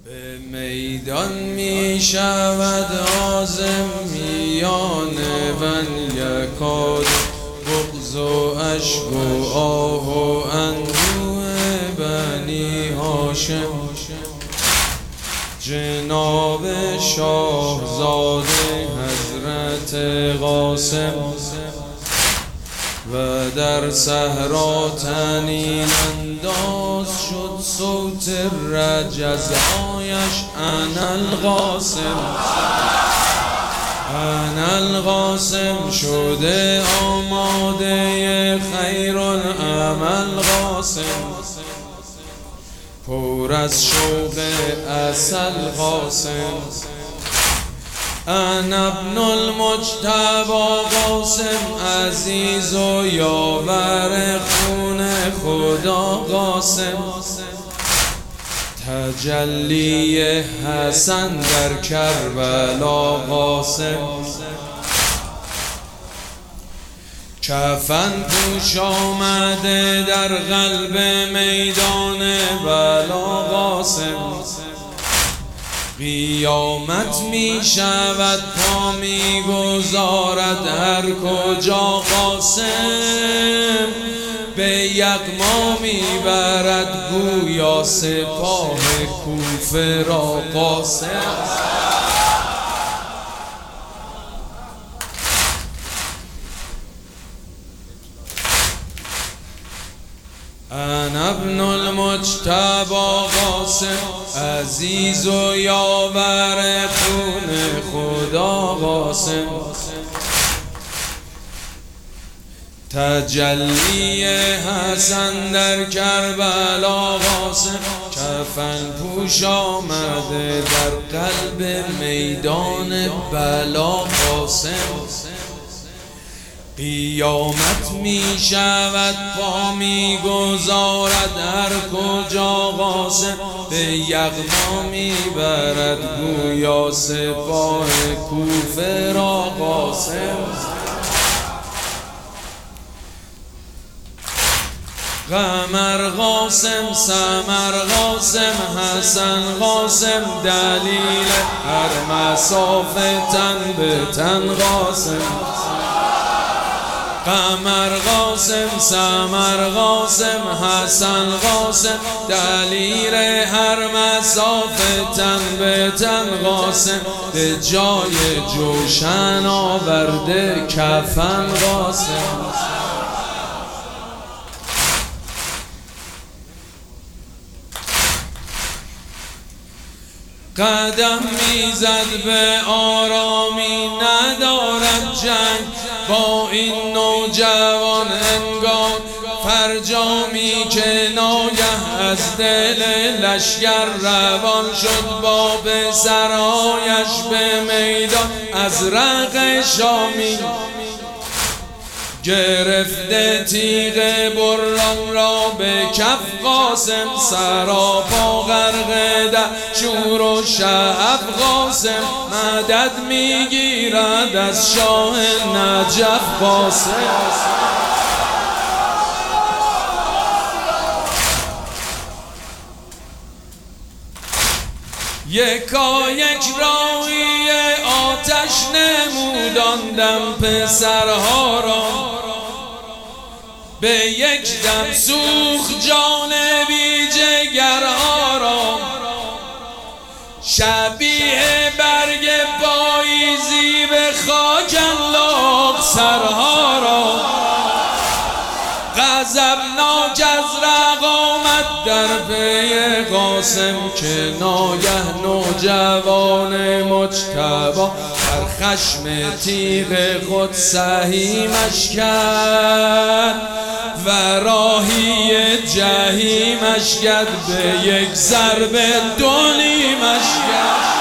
به میدان می شود عازم میان من یکاد بغض و اشک و آه و اندوه بنی هاشم. جناب شاهزاده حضرت قاسم و در صحرا طنین انداز شد صوت رجزایش انا القاسم. انا القاسم شده آماده خیر العمل قاسم. پر از شوق عسل قاسم. انا ابن المجتبی قاسم عزیز و یاور خون خدا قاسم. تجلی حسن در کربلا قاسم. کفن پوش آمده در قلب میدان بلا قاسم. قیامت می شود پا می گذارد هر کجا قاسم. به یغما می برد گویا سپاه کوفه را قاسم. انا ابن المجتبی قاسم عزیز و یاور خون خدا قاسم. تجلی حسن در کربلا قاسم. کفن پوش آمده در قلب میدان بلا قاسم. قیامت می شود پا می گذارد هر کجا قاسم. به یغما می برد گویا سپاه کوفه را قاسم. قمر قاسم سمر قاسم حسن قاسم دلیل هر مسافه تن به تن قاسم. قمر قاسم سمر قاسم حسن قاسم دلیل هر مسافه تن به تن قاسم. به جای جوشن آورده کفن قاسم. قدم میزد به آرامی ندارد جنگ با این نوجوان انگار. فرجامی که ناگه از دل لشگر روان شد با به سرایش به میدان ازرق شامی. گرفته تیغ بران را به کف قاسم. سراپا غرق در شور و شعف قاسم. مدد میگیرد از شاه نجف قاسم. یکایک راهی آتش نموداندم پسرها را. به یک دم سوخت جان بی جگرها را. شبیه برگ پاییزی به خاک انداخت سرها را. غضبناک از رقامت در پی قاسم که ناگه نوجوان مجتبی در خشم تیغ خود سهیمش کرد و راهی جهیمش کرد. به یک ضربه دو نیمش کرد.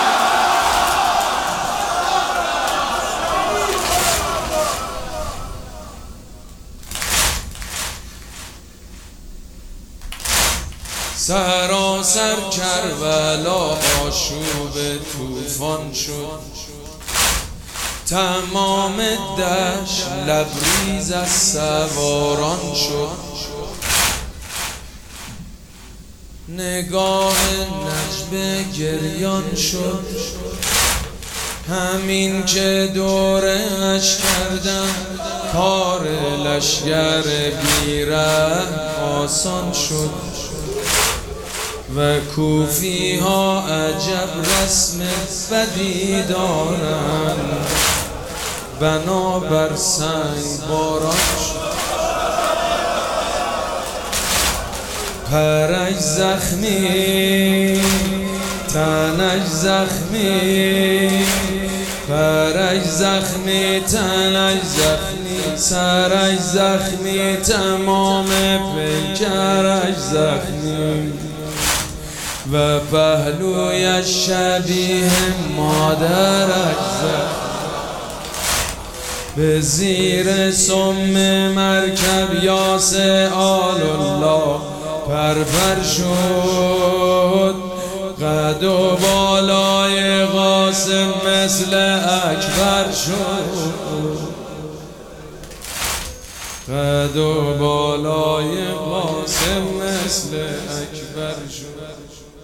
سراسر کربلا آشوب طوفان شد. تمام دشت لبریز از سواران شد. نگاه نجم به گریان شد، همین که دورش کردم کار لشگر بیره آسان شد. و کوفی ها عجب رسم بدی دارن، بنابر سنگ باران شد. پرش زخمی تنش زخمی، پرش زخمی تنش زخمی، سرش زخمی تمام پیکرش زخمی. و پهلویش شبیه مادرش زخمی، به زیر سم مرکب یاس آل الله پرپر شد. قد و بالای قاسم مثل اکبر شد، قد و بالای قاسم مثل اکبر شد.